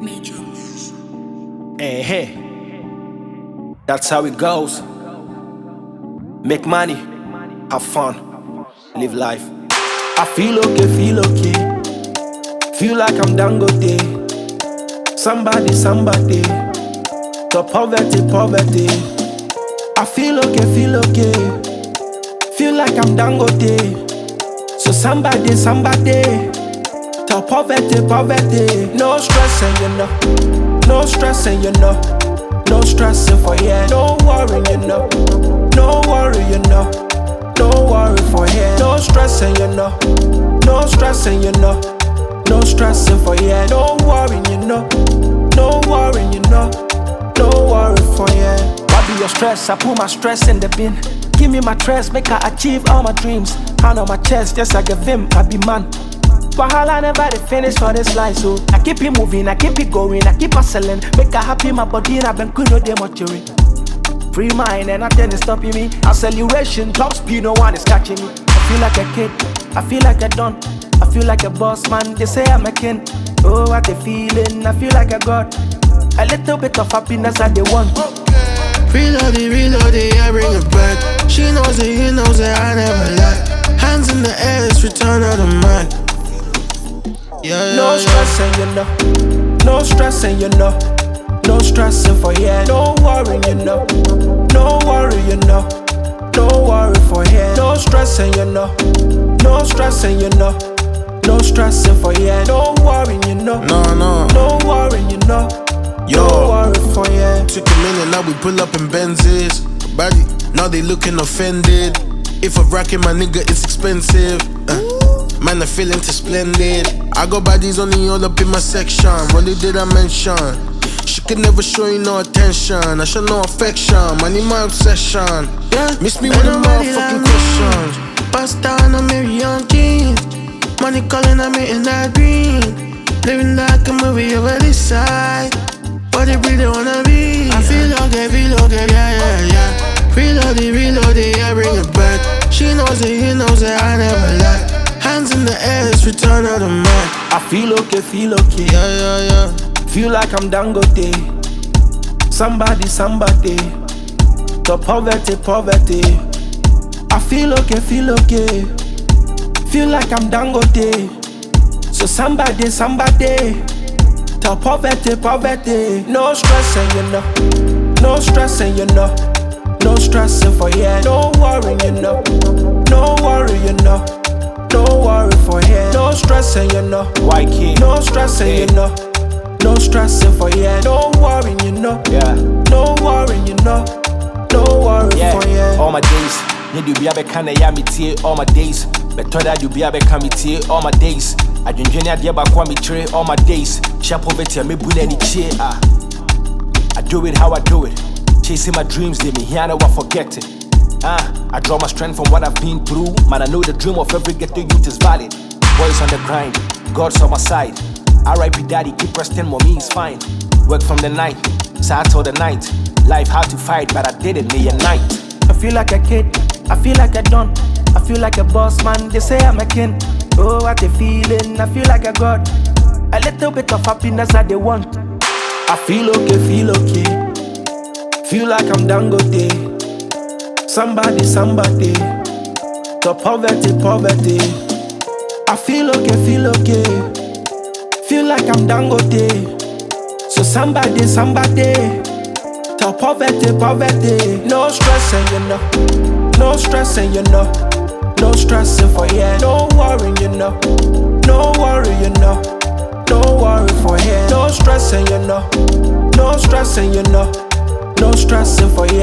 Hey, hey, that's how it goes. Make money, have fun, live life. I feel okay, feel okay. Feel like I'm Dangote. Somebody. To poverty. I feel okay, feel okay. Feel like I'm Dangote. So somebody. To poverty. No stressing, you know. No stressing, you know. No stressing for here. No worrying, you know. No worry, you know. No worry for here. No stressing, you know. No stressing, you know. No stressing for here. No worrying, you know. No worrying, you know. No worry for here. What be your stress? I put my stress in the bin. Give me my stress, make I achieve all my dreams. Hand on my chest, just like a vim, I be man. Wahala never dey finish for this life, so I keep it moving, I keep it going, I keep hustling. Make I happy, my body and I been cool, no dey mortuary. Free mind and nothing is stopping me. Acceleration, top speed, no one is catching me. I feel like a kid, I feel like a don, I feel like a boss man. They say I'm a king. Oh, what a feeling, I feel like a god. A little bit of happiness that they want. Reload it, I bring it back. She knows it, he knows it, I never lie. Hands in the air, it's return of the man. Yeah, no stressing, you know. No stressing, you know. No stressing for here. No worrying, you know. No worry, you know. No worry for here. No stressing, you know. No stressing, you know. No stressing for here. No worrying, you know. No worrying, you know. Yo, no worry for here. Took a minute, now we pull up in Benzes. Body, now they looking offended. If I'm rocking my nigga, it's expensive. Man, I feeling too splendid. I got bodies only all up in my section. What did I mention? She could never show you no attention. I show no affection. Money my obsession. Yeah, miss me with the motherfucking questions. Bust down, I'm Mary on jeans. Money calling, I'm in that green. Living like a movie over this side. What they really wanna be? I feel okay, yeah. Reload it, I bring it back. She knows it, he knows it, I never lie. Hands in the air, it's return of the man. I feel okay. Yeah. Feel like I'm Dangote. Somebody. To poverty. I feel okay. Feel like I'm Dangote. So somebody. To poverty. No stressing, you know. No stressing, you know. No stressing for here. No worrying, you know. No worry, you know. No worry for here. No stressing, you know. White kid. No stressing, you know. No stressing for here. No worrying, you know. Yeah. No worrying, you know. No worry for here. All my days. Need you be a bekana ya me tie all my days. Better that you be a bekana me tie all my days. I don't join ya ba kwa me tray all my days. Share poverty me bune ni chie ah. I do it how I do it. Chasing my dreams, they me here, I never forget it. I draw my strength from what I've been through. Man, I know the dream of every ghetto youth is valid. Boys on the grind, God's on my side. R.I.P. daddy, keep resting, mommy is fine. Work from the night, sad till the night. Life hard to fight, but I did it day and night. I feel like a kid, I feel like a don, I feel like a boss man. They say I'm a king. Oh, what a feeling, I feel like a god. A little bit of happiness that they want. I feel okay. Feel like I'm Dangote. Somebody. To poverty. I feel okay. Feel like I'm Dangote. So somebody. To poverty. No stressing, you know. No stressing, you know. No stressing for here. No worrying, you know. No worry, you know. No worry for here. No stressing, you know. No stressing, you know. No stressing for you.